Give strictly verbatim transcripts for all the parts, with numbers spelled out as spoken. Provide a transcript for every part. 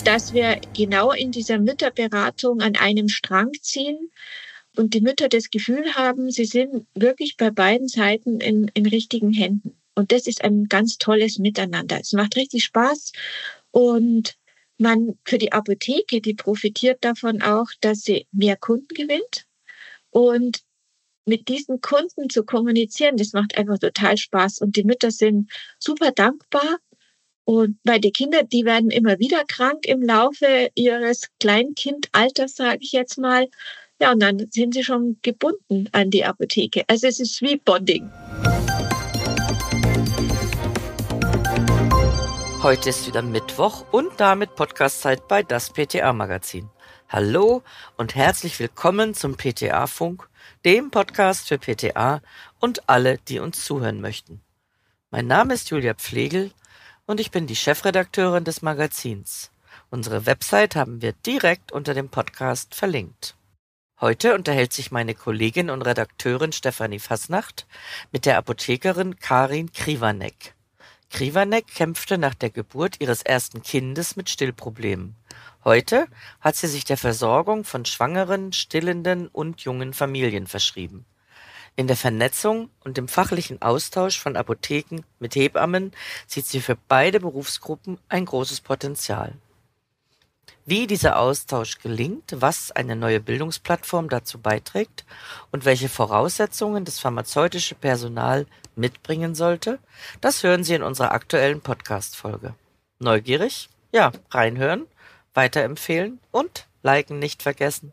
dass wir genau in dieser Mütterberatung an einem Strang ziehen und die Mütter das Gefühl haben, sie sind wirklich bei beiden Seiten in, in richtigen Händen. Und das ist ein ganz tolles Miteinander. Es macht richtig Spaß und man für die Apotheke, die profitiert davon auch, dass sie mehr Kunden gewinnt. Und mit diesen Kunden zu kommunizieren, das macht einfach total Spaß. Und die Mütter sind super dankbar. Und weil die Kinder, die werden immer wieder krank im Laufe ihres Kleinkindalters, sage ich jetzt mal. Ja, und dann sind sie schon gebunden an die Apotheke. Also es ist wie Bonding. Heute ist wieder Mittwoch und damit Podcastzeit bei das P T A-Magazin. Hallo und herzlich willkommen zum P T A-Funk, dem Podcast für P T A und alle, die uns zuhören möchten. Mein Name ist Julia Pflegel und ich bin die Chefredakteurin des Magazins. Unsere Website haben wir direkt unter dem Podcast verlinkt. Heute unterhält sich meine Kollegin und Redakteurin Stefanie Fasnacht mit der Apothekerin Karin Kriwanek. Kriwanek kämpfte nach der Geburt ihres ersten Kindes mit Stillproblemen. Heute hat sie sich der Versorgung von schwangeren, stillenden und jungen Familien verschrieben. In der Vernetzung und dem fachlichen Austausch von Apotheken mit Hebammen sieht sie für beide Berufsgruppen ein großes Potenzial. Wie dieser Austausch gelingt, was eine neue Bildungsplattform dazu beiträgt und welche Voraussetzungen das pharmazeutische Personal mitbringen sollte, das hören Sie in unserer aktuellen Podcast-Folge. Neugierig? Ja, reinhören, weiterempfehlen und liken nicht vergessen.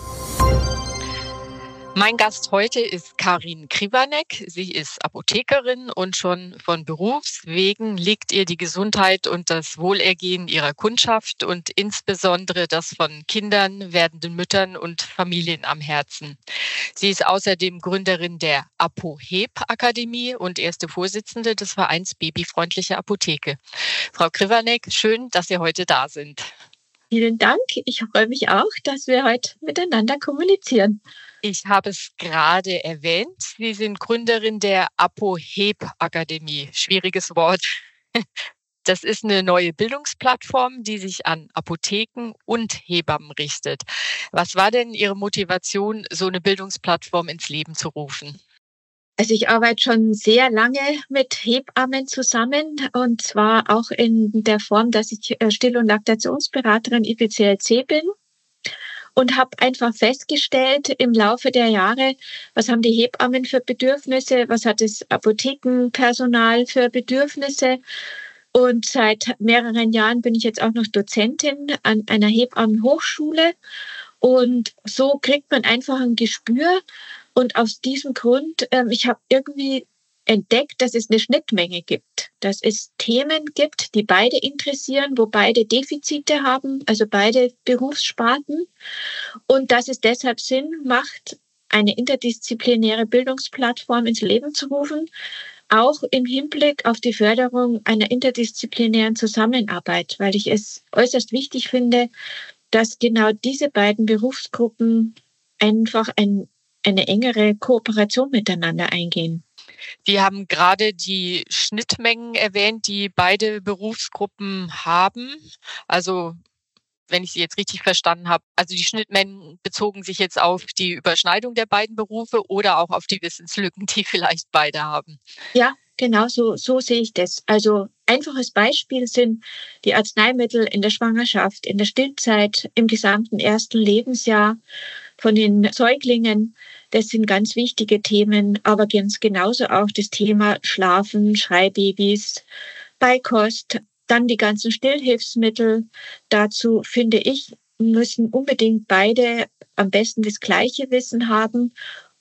Mein Gast heute ist Karin Kriwanek. Sie ist Apothekerin und schon von Berufswegen liegt ihr die Gesundheit und das Wohlergehen ihrer Kundschaft und insbesondere das von Kindern, werdenden Müttern und Familien am Herzen. Sie ist außerdem Gründerin der ApoHeb-Akademie und erste Vorsitzende des Vereins Babyfreundliche Apotheke. Frau Kriwanek, schön, dass Sie heute da sind. Vielen Dank. Ich freue mich auch, dass wir heute miteinander kommunizieren. Ich habe es gerade erwähnt. Sie sind Gründerin der ApoHeb-Akademie. Schwieriges Wort. Das ist eine neue Bildungsplattform, die sich an Apotheken und Hebammen richtet. Was war denn Ihre Motivation, so eine Bildungsplattform ins Leben zu rufen? Also ich arbeite schon sehr lange mit Hebammen zusammen und zwar auch in der Form, dass ich Still- und Laktationsberaterin I P C L C bin. Und habe einfach festgestellt im Laufe der Jahre, was haben die Hebammen für Bedürfnisse, was hat das Apothekenpersonal für Bedürfnisse. Und seit mehreren Jahren bin ich jetzt auch noch Dozentin an einer Hebammenhochschule. Und so kriegt man einfach ein Gespür. Und aus diesem Grund, ähm, ich habe irgendwie entdeckt, dass es eine Schnittmenge gibt, dass es Themen gibt, die beide interessieren, wo beide Defizite haben, also beide Berufssparten, und dass es deshalb Sinn macht, eine interdisziplinäre Bildungsplattform ins Leben zu rufen, auch im Hinblick auf die Förderung einer interdisziplinären Zusammenarbeit, weil ich es äußerst wichtig finde, dass genau diese beiden Berufsgruppen einfach ein, eine engere Kooperation miteinander eingehen. Sie haben gerade die Schnittmengen erwähnt, die beide Berufsgruppen haben. Also, wenn ich Sie jetzt richtig verstanden habe, also die Schnittmengen bezogen sich jetzt auf die Überschneidung der beiden Berufe oder auch auf die Wissenslücken, die vielleicht beide haben? Ja, genau so, so sehe ich das. Also einfaches Beispiel sind die Arzneimittel in der Schwangerschaft, in der Stillzeit, im gesamten ersten Lebensjahr von den Säuglingen. Das sind ganz wichtige Themen, aber ganz genauso auch das Thema Schlafen, Schreibabys, Beikost, dann die ganzen Stillhilfsmittel. Dazu finde ich, müssen unbedingt beide am besten das gleiche Wissen haben.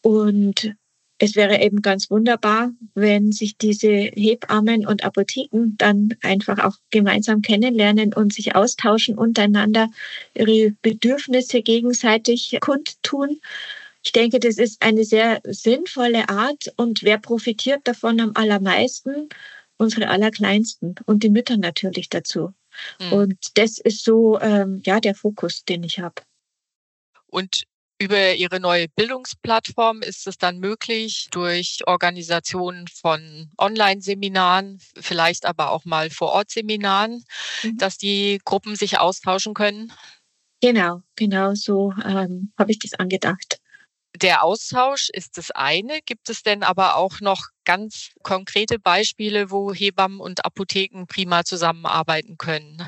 Und es wäre eben ganz wunderbar, wenn sich diese Hebammen und Apotheken dann einfach auch gemeinsam kennenlernen und sich austauschen untereinander, ihre Bedürfnisse gegenseitig kundtun. Ich denke, das ist eine sehr sinnvolle Art. Und wer profitiert davon am allermeisten? Unsere Allerkleinsten und die Mütter natürlich dazu. Mhm. Und das ist so ähm, ja der Fokus, den ich habe. Und Über Ihre neue Bildungsplattform ist es dann möglich, durch Organisation von Online-Seminaren, vielleicht aber auch mal Vor-Ort-Seminaren, Mhm. dass die Gruppen sich austauschen können? Genau, genau so ähm, habe ich das angedacht. Der Austausch ist das eine. Gibt es denn aber auch noch ganz konkrete Beispiele, wo Hebammen und Apotheken prima zusammenarbeiten können?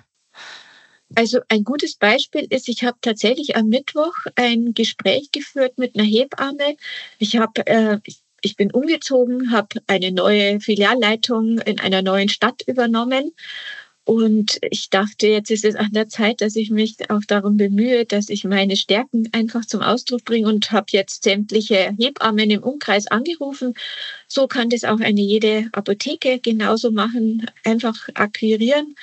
Also ein gutes Beispiel ist, ich habe tatsächlich am Mittwoch ein Gespräch geführt mit einer Hebamme. Ich habe, äh, ich, ich bin umgezogen, habe eine neue Filialleitung in einer neuen Stadt übernommen. Und ich dachte, jetzt ist es an der Zeit, dass ich mich auch darum bemühe, dass ich meine Stärken einfach zum Ausdruck bringe und habe jetzt sämtliche Hebammen im Umkreis angerufen. So kann das auch eine jede Apotheke genauso machen, einfach akquirieren.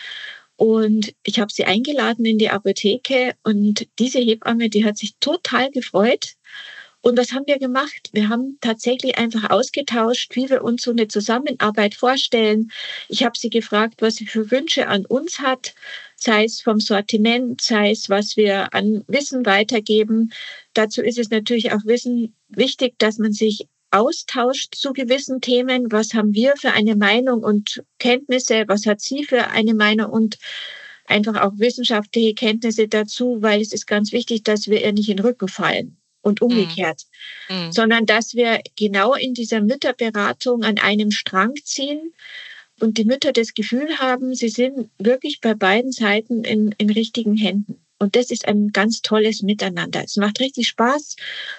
Und ich habe sie eingeladen in die Apotheke und diese Hebamme, die hat sich total gefreut. Und was haben wir gemacht? Wir haben tatsächlich einfach ausgetauscht, wie wir uns so eine Zusammenarbeit vorstellen. Ich habe sie gefragt, was sie für Wünsche an uns hat, sei es vom Sortiment, sei es, was wir an Wissen weitergeben. Dazu ist es natürlich auch Wissen wichtig, dass man sich austauscht zu gewissen Themen. Was haben wir für eine Meinung und Kenntnisse? Was hat sie für eine Meinung und einfach auch wissenschaftliche Kenntnisse dazu, weil es ist ganz wichtig, dass wir ihr nicht in den Rücken fallen und Mhm. umgekehrt, Mhm. sondern dass wir genau in dieser Mütterberatung an einem Strang ziehen und die Mütter das Gefühl haben, sie sind wirklich bei beiden Seiten in, in richtigen Händen. Und das ist ein ganz tolles Miteinander. Es macht richtig Spaß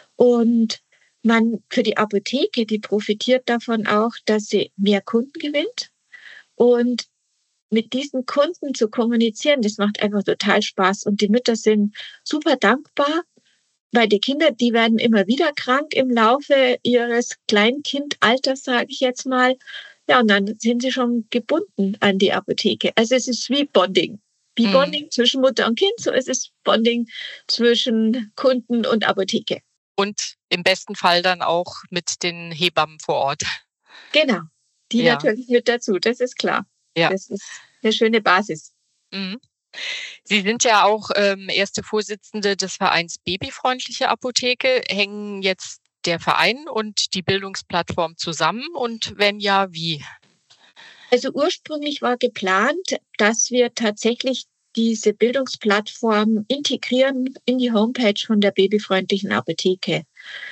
und man für die Apotheke, die profitiert davon auch, dass sie mehr Kunden gewinnt und mit diesen Kunden zu kommunizieren, das macht einfach total Spaß und die Mütter sind super dankbar, weil die Kinder, die werden immer wieder krank im Laufe ihres Kleinkindalters, sage ich jetzt mal. Ja, und dann sind sie schon gebunden an die Apotheke. Also es ist wie Bonding. Wie Mhm. Bonding zwischen Mutter und Kind, so ist es Bonding zwischen Kunden und Apotheke. Und im besten Fall dann auch mit den Hebammen vor Ort. Genau. Die Ja, natürlich mit dazu, das ist klar. ja. Das ist eine schöne Basis. Mhm. Sie sind ja auch ähm, erste Vorsitzende des Vereins Babyfreundliche Apotheke. Hängen jetzt der Verein und die Bildungsplattform zusammen? Und wenn ja, wie? Also ursprünglich war geplant, dass wir tatsächlich diese Bildungsplattform integrieren in die Homepage von der babyfreundlichen Apotheke.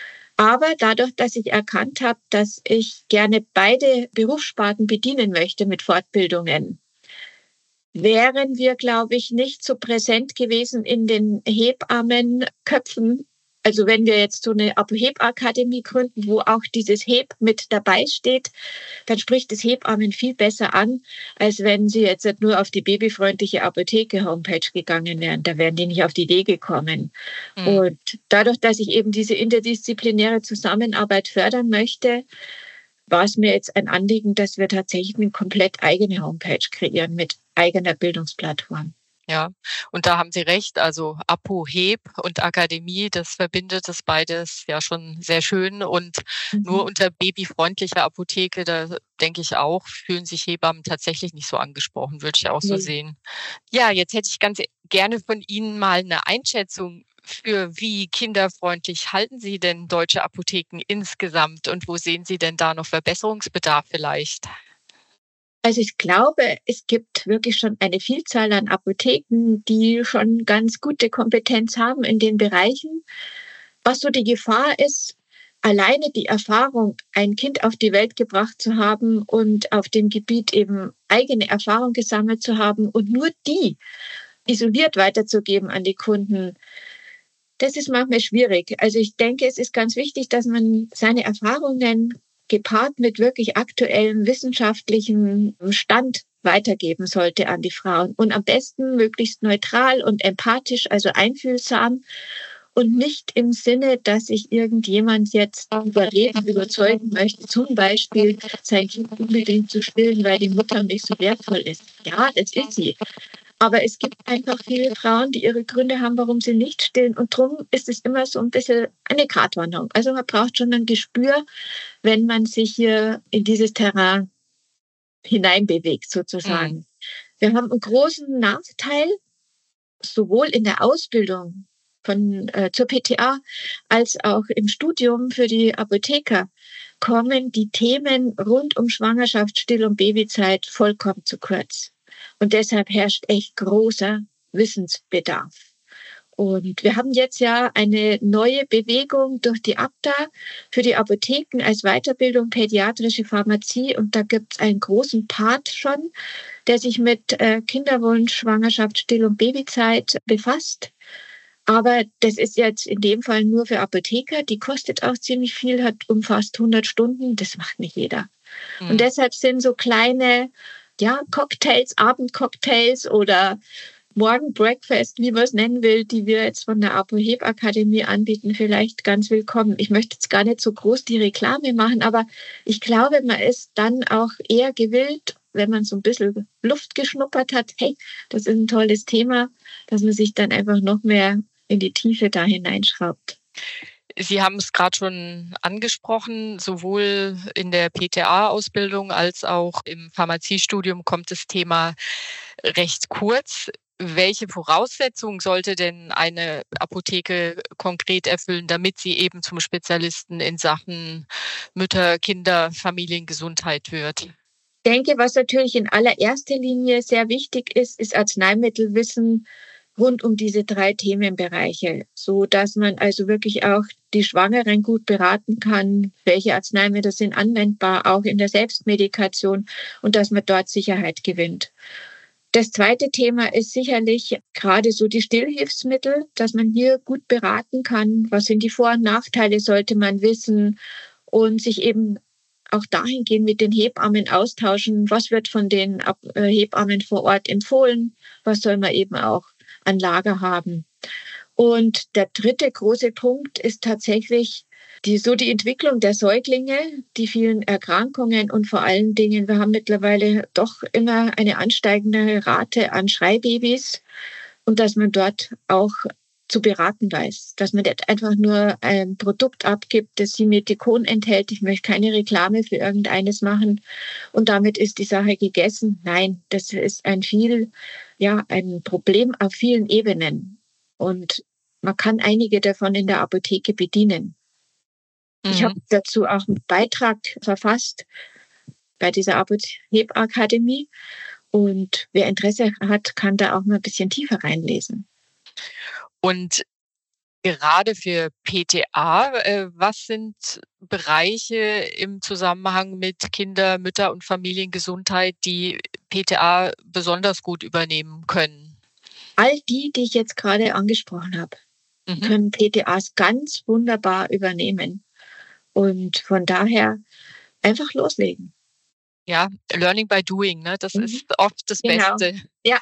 Aber dadurch, dass ich erkannt habe, dass ich gerne beide Berufssparten bedienen möchte mit Fortbildungen, wären wir, glaube ich, nicht so präsent gewesen in den Hebammenköpfen. Also wenn wir jetzt so eine Hebakademie gründen, wo auch dieses Heb mit dabei steht, dann spricht das Hebammen viel besser an, als wenn sie jetzt nur auf die babyfreundliche Apotheke-Homepage gegangen wären. Da wären die nicht auf die Idee gekommen. Mhm. Und dadurch, dass ich eben diese interdisziplinäre Zusammenarbeit fördern möchte, war es mir jetzt ein Anliegen, dass wir tatsächlich eine komplett eigene Homepage kreieren mit eigener Bildungsplattform. Ja, und da haben Sie recht. Also Apo, Heb und Akademie, das verbindet das beides ja schon sehr schön. Und nur Mhm. unter babyfreundlicher Apotheke, da denke ich auch, fühlen sich Hebammen tatsächlich nicht so angesprochen, würde ich auch so Nee. sehen. Ja, jetzt hätte ich ganz gerne von Ihnen mal eine Einschätzung für wie kinderfreundlich halten Sie denn deutsche Apotheken insgesamt und wo sehen Sie denn da noch Verbesserungsbedarf vielleicht? Also ich glaube, es gibt wirklich schon eine Vielzahl an Apotheken, die schon ganz gute Kompetenz haben in den Bereichen. Was so die Gefahr ist, alleine die Erfahrung, ein Kind auf die Welt gebracht zu haben und auf dem Gebiet eben eigene Erfahrung gesammelt zu haben und nur die isoliert weiterzugeben an die Kunden, das ist manchmal schwierig. Also ich denke, es ist ganz wichtig, dass man seine Erfahrungen gepaart mit wirklich aktuellem wissenschaftlichen Stand weitergeben sollte an die Frauen. Und am besten möglichst neutral und empathisch, also einfühlsam und nicht im Sinne, dass ich irgendjemand jetzt überreden, überzeugen möchte, zum Beispiel sein Kind unbedingt zu stillen, weil die Mutter nicht so wertvoll ist. Ja, das ist sie. Aber es gibt einfach viele Frauen, die ihre Gründe haben, warum sie nicht stillen. Und darum ist es immer so ein bisschen eine Gratwanderung. Also man braucht schon ein Gespür, wenn man sich hier in dieses Terrain hineinbewegt, sozusagen. Mhm. Wir haben einen großen Nachteil, sowohl in der Ausbildung von äh, zur P T A als auch im Studium für die Apotheker kommen die Themen rund um Schwangerschaft, Still- und Babyzeit vollkommen zu kurz. Und deshalb herrscht echt großer Wissensbedarf. Und wir haben jetzt ja eine neue Bewegung durch die A B D A für die Apotheken als Weiterbildung pädiatrische Pharmazie. Und da gibt es einen großen Part schon, der sich mit äh, Kinderwunsch, Schwangerschaft, Still- und Babyzeit befasst. Aber das ist jetzt in dem Fall nur für Apotheker. Die kostet auch ziemlich viel, hat umfasst hundert Stunden. Das macht nicht jeder. Mhm. Und deshalb sind so kleine, ja, Cocktails, Abendcocktails oder Morgen-Breakfast, wie man es nennen will, die wir jetzt von der Apo-Heb-Akademie anbieten, vielleicht ganz willkommen. Ich möchte jetzt gar nicht so groß die Reklame machen, aber ich glaube, man ist dann auch eher gewillt, wenn man so ein bisschen Luft geschnuppert hat, hey, das ist ein tolles Thema, dass man sich dann einfach noch mehr in die Tiefe da hineinschraubt. Sie haben es gerade schon angesprochen, sowohl in der P T A-Ausbildung als auch im Pharmaziestudium kommt das Thema recht kurz. Welche Voraussetzungen sollte denn eine Apotheke konkret erfüllen, damit sie eben zum Spezialisten in Sachen Mütter-, Kinder-, Familiengesundheit wird? Ich denke, was natürlich in allererster Linie sehr wichtig ist, ist Arzneimittelwissen rund um diese drei Themenbereiche, so dass man also wirklich auch die Schwangeren gut beraten kann, welche Arzneimittel sind anwendbar, auch in der Selbstmedikation, und dass man dort Sicherheit gewinnt. Das zweite Thema ist sicherlich gerade so die Stillhilfsmittel, dass man hier gut beraten kann. Was sind die Vor- und Nachteile, sollte man wissen, und sich eben auch dahingehend mit den Hebammen austauschen. Was wird von den Hebammen vor Ort empfohlen? Was soll man eben auch an Lager haben? Und der dritte große Punkt ist tatsächlich die, so die Entwicklung der Säuglinge, die vielen Erkrankungen und vor allen Dingen, wir haben mittlerweile doch immer eine ansteigende Rate an Schreibabys, und dass man dort auch zu beraten weiß, dass man nicht einfach nur ein Produkt abgibt, das Simeticon enthält. Ich möchte keine Reklame für irgendeines machen und damit ist die Sache gegessen. Nein, das ist ein viel, ja, ein Problem auf vielen Ebenen, und man kann einige davon in der Apotheke bedienen. Mhm. Ich habe dazu auch einen Beitrag verfasst bei dieser Apo-Heb-Akademie, und wer Interesse hat, kann da auch mal ein bisschen tiefer reinlesen. Und gerade für P T A, äh, was sind Bereiche im Zusammenhang mit Kinder-, Mütter- und Familiengesundheit, die P T A besonders gut übernehmen können? All die, die ich jetzt gerade angesprochen habe, mhm. können P T As ganz wunderbar übernehmen. Und von daher einfach loslegen. Ja, Learning by Doing, ne? Das mhm. ist oft das genau. Beste. Ja.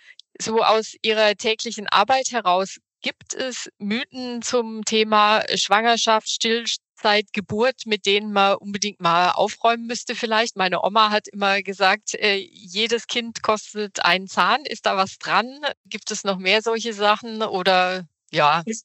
So aus Ihrer täglichen Arbeit heraus, gibt es Mythen zum Thema Schwangerschaft, Stillzeit, Geburt, mit denen man unbedingt mal aufräumen müsste vielleicht? Meine Oma hat immer gesagt, äh, jedes Kind kostet einen Zahn. Ist da was dran? Gibt es noch mehr solche Sachen? Oder ja, es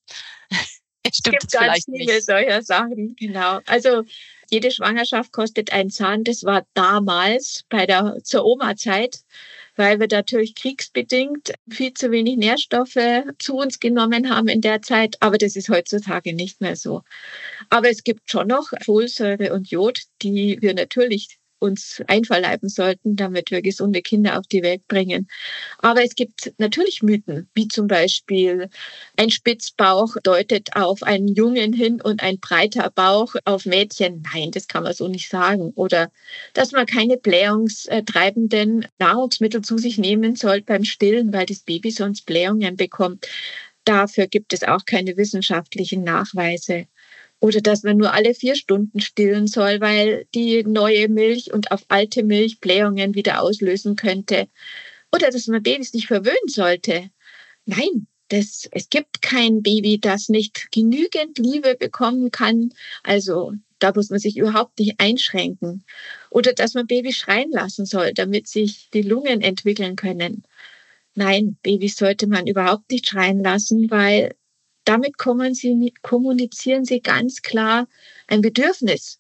stimmt gibt ganz vielleicht viele nicht. solcher Sachen, genau. Also jede Schwangerschaft kostet einen Zahn. Das war damals bei der zur Oma-Zeit, weil wir natürlich kriegsbedingt viel zu wenig Nährstoffe zu uns genommen haben in der Zeit. Aber das ist heutzutage nicht mehr so. Aber es gibt schon noch Folsäure und Jod, die wir natürlich uns einverleiben sollten, damit wir gesunde Kinder auf die Welt bringen. Aber es gibt natürlich Mythen, wie zum Beispiel ein Spitzbauch deutet auf einen Jungen hin und ein breiter Bauch auf Mädchen. Nein, das kann man so nicht sagen. Oder dass man keine blähungstreibenden Nahrungsmittel zu sich nehmen soll beim Stillen, weil das Baby sonst Blähungen bekommt. Dafür gibt es auch keine wissenschaftlichen Nachweise. Oder dass man nur alle vier Stunden stillen soll, weil die neue Milch und auf alte Milch Blähungen wieder auslösen könnte. Oder dass man Babys nicht verwöhnen sollte. Nein, das, es gibt kein Baby, das nicht genügend Liebe bekommen kann. Also da muss man sich überhaupt nicht einschränken. Oder dass man Babys schreien lassen soll, damit sich die Lungen entwickeln können. Nein, Babys sollte man überhaupt nicht schreien lassen, weil damit kommunizieren sie ganz klar ein Bedürfnis.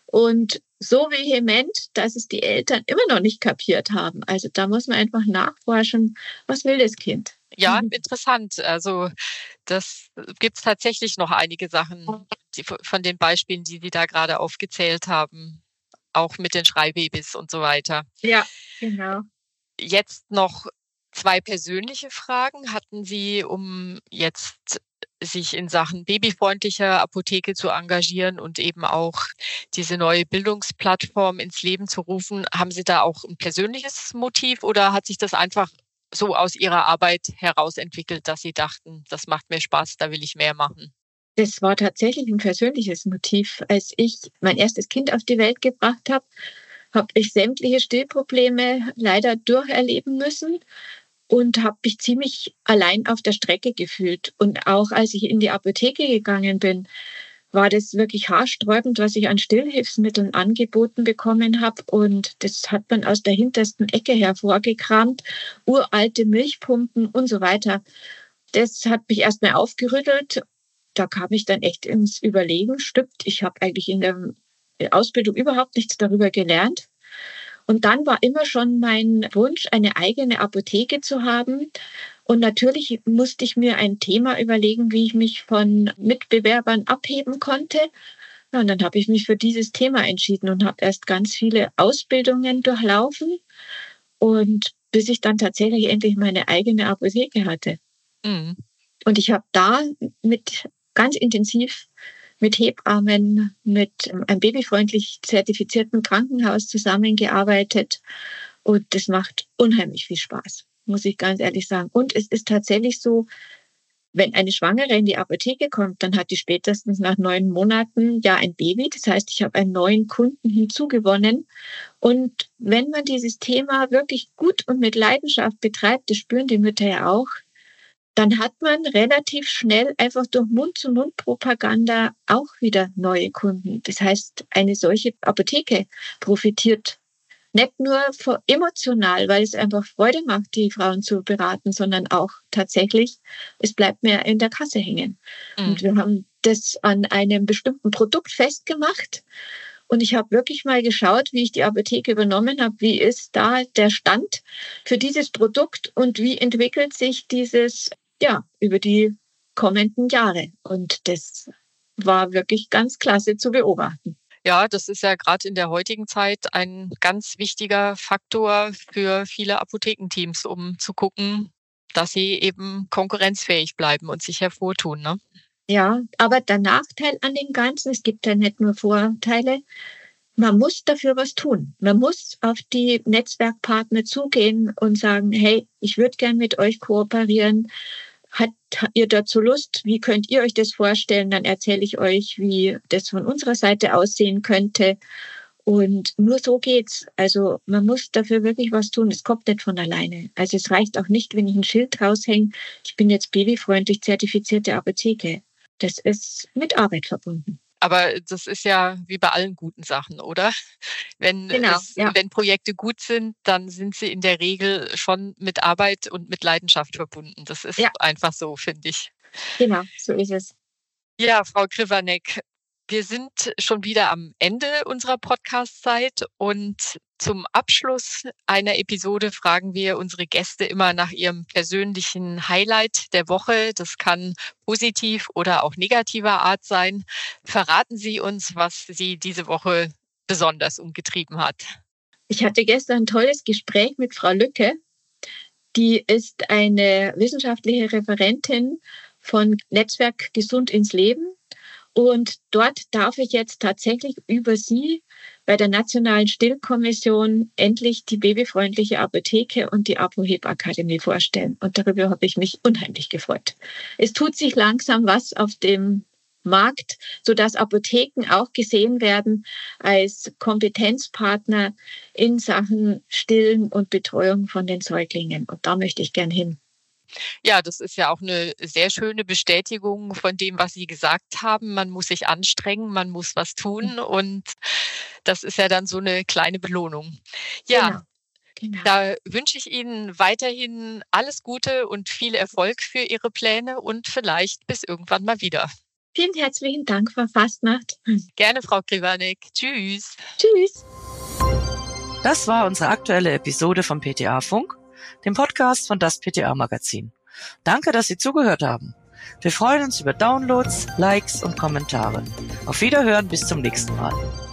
Und so vehement, dass es die Eltern immer noch nicht kapiert haben. Also da muss man einfach nachforschen, was will das Kind? Ja, interessant. Also das gibt's tatsächlich noch einige Sachen, die, von den Beispielen, die Sie da gerade aufgezählt haben, auch mit den Schreibabys und so weiter. Ja, genau. Jetzt noch zwei persönliche Fragen. Hatten Sie, um jetzt sich in Sachen babyfreundlicher Apotheke zu engagieren und eben auch diese neue Bildungsplattform ins Leben zu rufen, haben Sie da auch ein persönliches Motiv oder hat sich das einfach so aus Ihrer Arbeit heraus entwickelt, dass Sie dachten, das macht mir Spaß, da will ich mehr machen? Das war tatsächlich ein persönliches Motiv. Als ich mein erstes Kind auf die Welt gebracht habe, habe ich sämtliche Stillprobleme leider durcherleben müssen und habe mich ziemlich allein auf der Strecke gefühlt. Und auch als ich in die Apotheke gegangen bin, war das wirklich haarsträubend, was ich an Stillhilfsmitteln angeboten bekommen habe. Und das hat man aus der hintersten Ecke hervorgekramt, uralte Milchpumpen und so weiter. Das hat mich erstmal aufgerüttelt. Da kam ich dann echt ins Überlegen. Stimmt, ich habe eigentlich in der Ausbildung überhaupt nichts darüber gelernt. Und dann war immer schon mein Wunsch, eine eigene Apotheke zu haben. Und natürlich musste ich mir ein Thema überlegen, wie ich mich von Mitbewerbern abheben konnte. Ja, und dann habe ich mich für dieses Thema entschieden und habe erst ganz viele Ausbildungen durchlaufen. Und bis ich dann tatsächlich endlich meine eigene Apotheke hatte. Mhm. Und ich habe da mit ganz intensiv mit Hebammen, mit einem babyfreundlich zertifizierten Krankenhaus zusammengearbeitet. Und das macht unheimlich viel Spaß, muss ich ganz ehrlich sagen. Und es ist tatsächlich so, wenn eine Schwangere in die Apotheke kommt, dann hat die spätestens nach neun Monaten ja ein Baby. Das heißt, ich habe einen neuen Kunden hinzugewonnen. Und wenn man dieses Thema wirklich gut und mit Leidenschaft betreibt, das spüren die Mütter ja auch, dann hat man relativ schnell einfach durch Mund-zu-Mund-Propaganda auch wieder neue Kunden. Das heißt, eine solche Apotheke profitiert nicht nur emotional, weil es einfach Freude macht, die Frauen zu beraten, sondern auch tatsächlich, es bleibt mir in der Kasse hängen. Mhm. Und wir haben das an einem bestimmten Produkt festgemacht. Und ich habe wirklich mal geschaut, wie ich die Apotheke übernommen habe, wie ist da der Stand für dieses Produkt und wie entwickelt sich dieses ja über die kommenden Jahre. Und das war wirklich ganz klasse zu beobachten. Ja, das ist ja gerade in der heutigen Zeit ein ganz wichtiger Faktor für viele Apothekenteams, um zu gucken, dass sie eben konkurrenzfähig bleiben und sich hervortun, ne? Ja, aber der Nachteil an dem Ganzen, es gibt ja nicht nur Vorteile, man muss dafür was tun. Man muss auf die Netzwerkpartner zugehen und sagen, hey, ich würde gern mit euch kooperieren. Hat ihr dazu Lust? Wie könnt ihr euch das vorstellen? Dann erzähle ich euch, wie das von unserer Seite aussehen könnte. Und nur so geht's. Also man muss dafür wirklich was tun. Es kommt nicht von alleine. Also es reicht auch nicht, wenn ich ein Schild raushänge. Ich bin jetzt babyfreundlich zertifizierte Apotheke. Das ist mit Arbeit verbunden. Aber das ist ja wie bei allen guten Sachen, oder? Wenn, genau, es, ja. wenn Projekte gut sind, dann sind sie in der Regel schon mit Arbeit und mit Leidenschaft verbunden. Das ist ja einfach so, finde ich. Genau, so ist es. Ja, Frau Krivanek, wir sind schon wieder am Ende unserer Podcast-Zeit und zum Abschluss einer Episode fragen wir unsere Gäste immer nach ihrem persönlichen Highlight der Woche. Das kann positiv oder auch negativer Art sein. Verraten Sie uns, was Sie diese Woche besonders umgetrieben hat. Ich hatte gestern ein tolles Gespräch mit Frau Lücke. Die ist eine wissenschaftliche Referentin von Netzwerk Gesund ins Leben. Und dort darf ich jetzt tatsächlich über sie bei der Nationalen Stillkommission endlich die babyfreundliche Apotheke und die Apoheb-Akademie vorstellen. Und darüber habe ich mich unheimlich gefreut. Es tut sich langsam was auf dem Markt, sodass Apotheken auch gesehen werden als Kompetenzpartner in Sachen Stillen und Betreuung von den Säuglingen. Und da möchte ich gern hin. Ja, das ist ja auch eine sehr schöne Bestätigung von dem, was Sie gesagt haben. Man muss sich anstrengen, man muss was tun und das ist ja dann so eine kleine Belohnung. Ja, genau. Genau. Da wünsche ich Ihnen weiterhin alles Gute und viel Erfolg für Ihre Pläne und vielleicht bis irgendwann mal wieder. Vielen herzlichen Dank, Frau Fastnacht. Gerne, Frau Krivanek. Tschüss. Tschüss. Das war unsere aktuelle Episode vom P T A Funk, dem Podcast von das P T A Magazin. Danke, dass Sie zugehört haben. Wir freuen uns über Downloads, Likes und Kommentare. Auf Wiederhören, bis zum nächsten Mal.